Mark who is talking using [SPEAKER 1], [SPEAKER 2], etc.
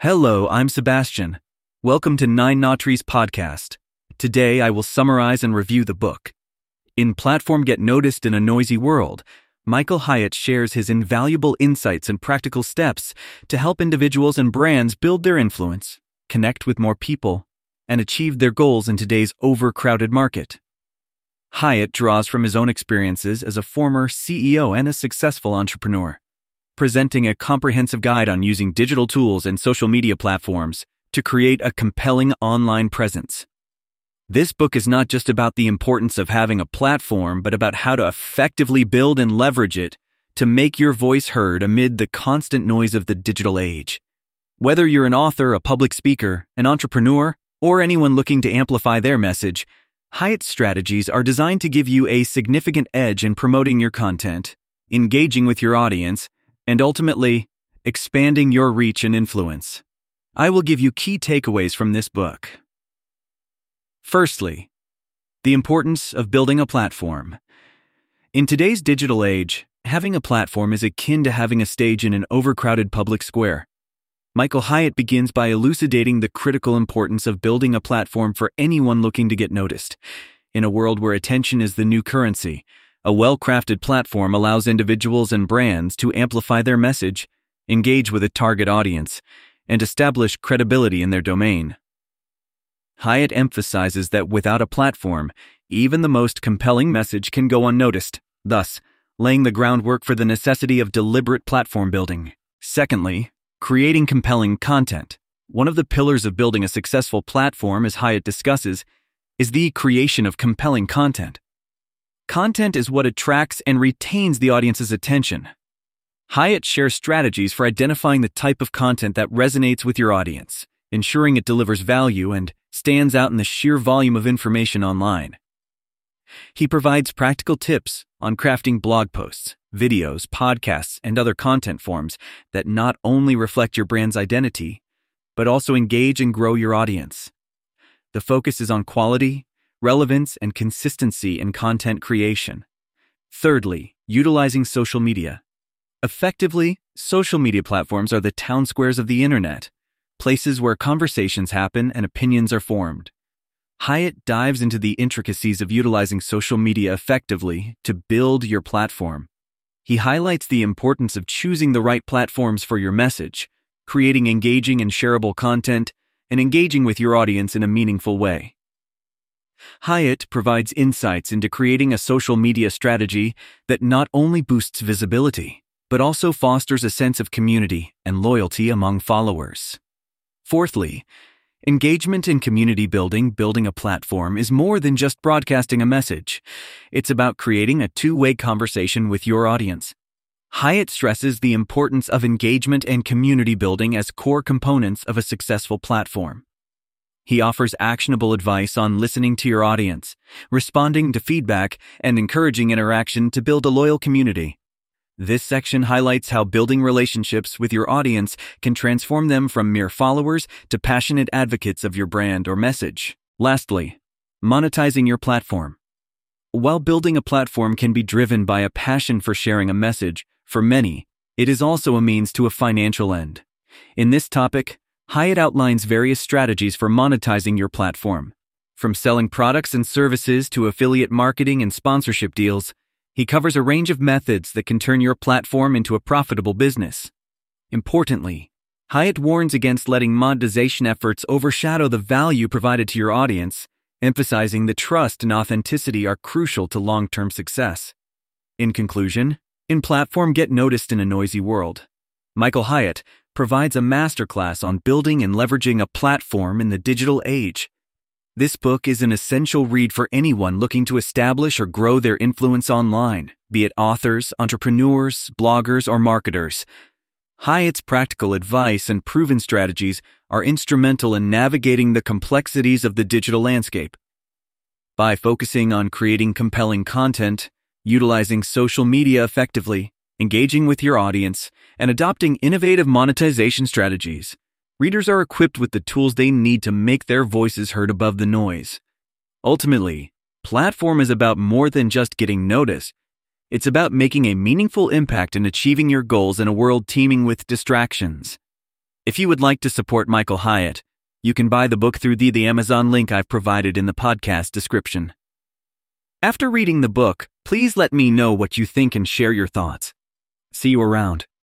[SPEAKER 1] Hello, I'm Sebastian. Welcome to Nine Nautries podcast. Today I will summarize and review the book. In Platform Get Noticed in a Noisy World, Michael Hyatt shares his invaluable insights and practical steps to help individuals and brands build their influence, connect with more people, and achieve their goals in today's overcrowded market. Hyatt draws from his own experiences as a former CEO and a successful entrepreneur, presenting a comprehensive guide on using digital tools and social media platforms to create a compelling online presence. This book is not just about the importance of having a platform, but about how to effectively build and leverage it to make your voice heard amid the constant noise of the digital age. Whether you're an author, a public speaker, an entrepreneur, or anyone looking to amplify their message, Hyatt's strategies are designed to give you a significant edge in promoting your content, engaging with your audience, and ultimately, expanding your reach and influence. I will give you key takeaways from this book. Firstly, the importance of building a platform. In today's digital age, having a platform is akin to having a stage in an overcrowded public square. Michael Hyatt begins by elucidating the critical importance of building a platform for anyone looking to get noticed. In a world where attention is the new currency, a well-crafted platform allows individuals and brands to amplify their message, engage with a target audience, and establish credibility in their domain. Hyatt emphasizes that without a platform, even the most compelling message can go unnoticed, thus laying the groundwork for the necessity of deliberate platform building. Secondly, creating compelling content. One of the pillars of building a successful platform, as Hyatt discusses, is the creation of compelling content. Content is what attracts and retains the audience's attention. Hyatt shares strategies for identifying the type of content that resonates with your audience, ensuring it delivers value and stands out in the sheer volume of information online. He provides practical tips on crafting blog posts, videos, podcasts, and other content forms that not only reflect your brand's identity, but also engage and grow your audience. The focus is on quality, relevance, and consistency in content creation. Thirdly, utilizing social media. Effectively, social media platforms are the town squares of the internet, places where conversations happen and opinions are formed. Hyatt dives into the intricacies of utilizing social media effectively to build your platform. He highlights the importance of choosing the right platforms for your message, creating engaging and shareable content, and engaging with your audience in a meaningful way. Hyatt provides insights into creating a social media strategy that not only boosts visibility, but also fosters a sense of community and loyalty among followers. Fourthly, engagement and community building. Building a platform is more than just broadcasting a message. It's about creating a two-way conversation with your audience. Hyatt stresses the importance of engagement and community building as core components of a successful platform. He offers actionable advice on listening to your audience, responding to feedback, and encouraging interaction to build a loyal community. This section highlights how building relationships with your audience can transform them from mere followers to passionate advocates of your brand or message. Lastly, monetizing your platform. While building a platform can be driven by a passion for sharing a message, for many, it is also a means to a financial end. In this topic, Hyatt outlines various strategies for monetizing your platform. From selling products and services to affiliate marketing and sponsorship deals, he covers a range of methods that can turn your platform into a profitable business. Importantly, Hyatt warns against letting monetization efforts overshadow the value provided to your audience, emphasizing that trust and authenticity are crucial to long-term success. In conclusion, in Platform Get Noticed in a Noisy World, Michael Hyatt provides a masterclass on building and leveraging a platform in the digital age. This book is an essential read for anyone looking to establish or grow their influence online, be it authors, entrepreneurs, bloggers, or marketers. Hyatt's practical advice and proven strategies are instrumental in navigating the complexities of the digital landscape. By focusing on creating compelling content, utilizing social media effectively, engaging with your audience, and adopting innovative monetization strategies, readers are equipped with the tools they need to make their voices heard above the noise. Ultimately, platform is about more than just getting noticed. It's about making a meaningful impact and achieving your goals in a world teeming with distractions. If you would like to support Michael Hyatt, you can buy the book through the Amazon link I've provided in the podcast description. After reading the book, please let me know what you think and share your thoughts. See you around.